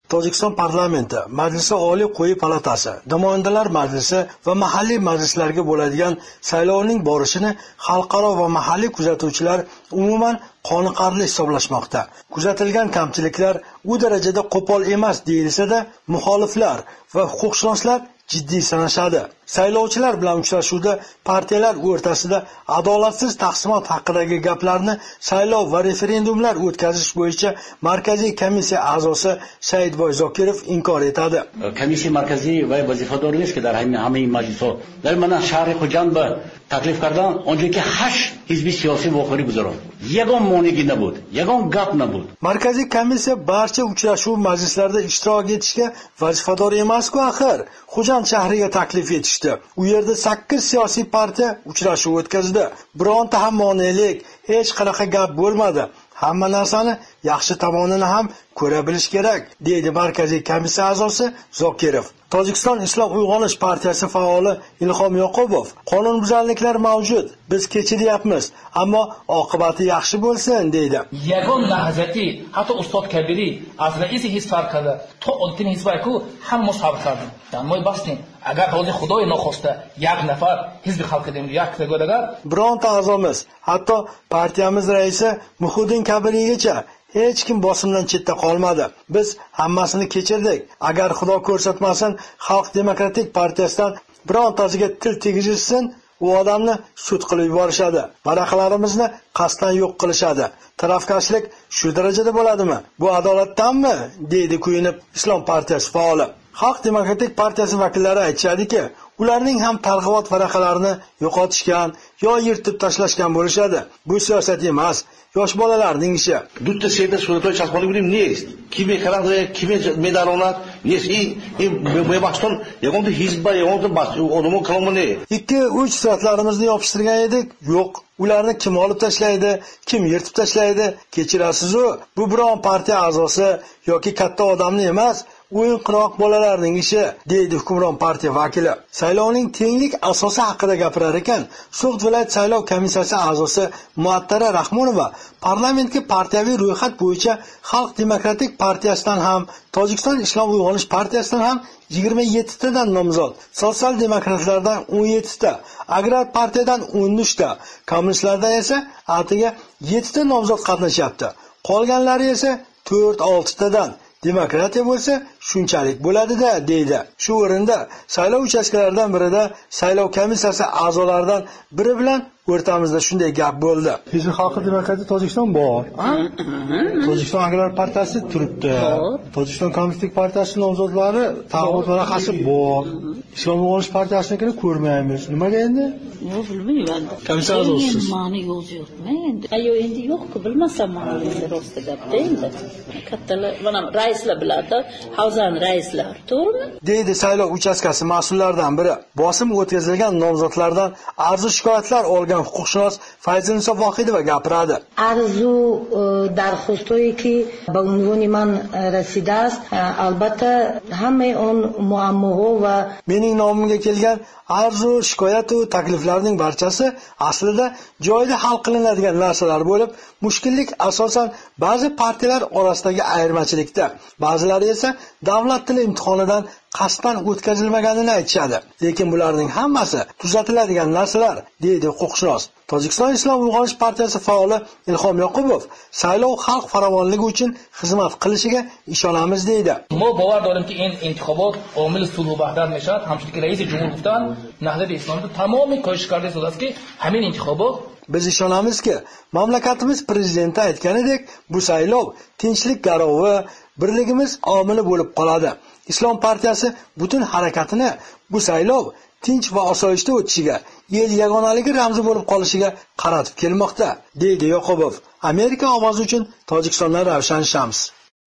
Tojikiston parlamenti, Majlisi Oliy quyi palatasi, Namoyandalar majlisi va mahalliy majlislarga bo'ladigan saylovning borishini xalqaro va mahalliy kuzatuvchilar umuman qoniqarli hisoblashmoqda. Kuzatilgan kamchiliklar u darajada qo'pol emas deyilsa-da, muxoliflar va huquqshunoslar jiddiy sanashadi. Saylovchilar bilan uchrashuvda partiyalar o'rtasida adolatsiz taqsimot haqidagi gaplarni saylov va referendumlar o'tkazish bo'yicha Markaziy komissiya a'zosi Saidboy Zokirov inkor etadi. Komissiya markaziy va vazifador نیست که در همه مجلس‌ها در من شهر خوجند به تکلیف کردن اونجا که 8 حزب سیاسی واقعی گذارن یگان مانعی نبود یگان گپ نبود. Markaziy komissiya barcha uchrashuv majlislarida ishtirok etishga vazifador emas-ku axir. Xo'jand shahriga taklif etishdi. U yerda 8 siyosiy partiya uchrashuv o'tkazdi. Bironta ham monelik, hech qanaqa gap bo'lmadi. Hamma narsani yaxshi tomonini ham ko'ra bilish kerak, deydi Markaziy komissiya a'zosi Zokirov. Tojikiston Islom Uyg'onish partiyasi faoli Ilhom Yoqubov: qonunbuzarliklar mavjud, biz kechiryapmiz, ammo oqibati yaxshi bo'lsin, deydi. Yagon lahzati hatto ustod kabiri az rais hizb farqada to oltin hizbku ham musabaqat kardi. Moy bastin agar rozi xudoy noxosta yak nafar hizb xalqi dem yak degodagar bironta a'zomiz, hatto partiyamiz raisi Muhiddin Kabiriygacha hech kim bosimdan chetda qolmadi. Biz hammasini kechirdik. Agar xudo ko'rsatmasin, Xalq demokratik partiyasidan birontasiga til tegizishsin, u odamni sud qilib yuborishadi. Varaqalarimizni qasddan yo'q qilishadi. Tarafkashlik shu darajada bo'ladimi? Bu adolatdanmi? deydi kuyinib Islom partiyasi faoli. Xalq demokratik partiyasi vakillari aytishadiki, ularning ham targ'ibot varaqalarini yo'qotishgan yo yirtib tashlashgan bo'lishadi. Bu siyosat emas, yosh bolalarning ishi. Dutta seda suratlar chasqonib bilim neist. Kime qarangda, kime medalonat, neist. In bebaston, yagonda hizba, yagonda bas, odamon kalomone. 2-3 suratlarimizni yopishtirgan edik. Yo'q. Ularni kim olib tashlaydi, kim yirtib tashlaydi? Kechirasiz-ku, bu biron partiya a'zosi yoki katta odamni emas, o'yinqiroq bolalarning ishi, deydi hukmron partiya vakili. Saylovning tenglik asosi haqida gapirar ekan, So'g'd viloyat saylov komissiyasi a'zosi Muattara Rahmonova parlamentga partiyaviy ro'yxat bo'yicha Xalq demokratik partiyasidan ham, Tojikiston Islom Uyg'onish partiyasidan ham 27 tadan nomzod, sotsial demokratlardan 17 ta, Agrar partiyadan 13 ta, kommunistlardan esa atiga 7 ta nomzod qatnashyapti. Qolganlari esa 4-6 tadan. Demokratiya bo'lsa shunchalik bo'ladi-da, deydi. Shu o'rinda saylov uchastkalaridan birida saylov komissiyasi a'zolaridan biri bilan o'rtamizda shunday gap bo'ldi. Hizb Xalqi demokratiya Tojikiston bor. Tojikiston Agrar partiyasi turibdi. Tojikiston Kommunistik partiyasi nomzodlari targ'ibot varaqasi bor. Islom Uyg'onish partiyasinikini ko'rmaymiz. Nimaga endi? Bilmayman. Komissiya a'zosiz. Ma'ni yo'q-yo'qmi endi? Ayo endi yo'q-ku, bilmasam ma'nosi rosti gapda endi. Kattalar, mana raislar biladi, havzan raislar, to'g'rimi? Deydi saylov uchastkasi mas'ullaridan biri. Bosim o'tkazilgan nomzodlardan arzu shikoyatlar olgan huquqshunos Fayzulniso Vohidova gapiradi. Arzu darxostoyi ki ba unvoni man rasida ast, albatta hamma on muammo va mening nomimga kelgan arzu, shikoyat va takliflarning barchasi aslida joyida hal qilinadigan narsalar bo'lib, mushkullik asosan ba'zi partiyalar orasidagi ayirmachilikda, ba'zilari esa davlat tili imtihonidan qasddan o'tkazilmaganini aytishadi. Lekin bularning hammasi tuzatiladigan narsalar, deydi huquqshunos. Tojikiston Islom Uyg'onish partiyasi faoli Ilhom Yoqubov saylov xalq farovonligi uchun xizmat qilishiga ishonamiz, deydi. ما باور داریم که این انتخابات عامل صلح و وحدت میشود. همچنین که رئیس جمهور گفتن نهضت اسلامی تمام کاهش کرده شده است که همین انتخابات Biz ishonamizki, mamlakatimiz prezidenti aytganidek, bu saylov tinchlik garovi, birligimiz omili bo'lib qoladi. Islom partiyasi butun harakatini bu saylov tinch va osoyishta o'tishiga, el yagonaligi ramzi bo'lib qolishiga qaratib kelmoqda, deydi Yoqubov. Amerika ovozi uchun Tojikistondan Ravshan Shams.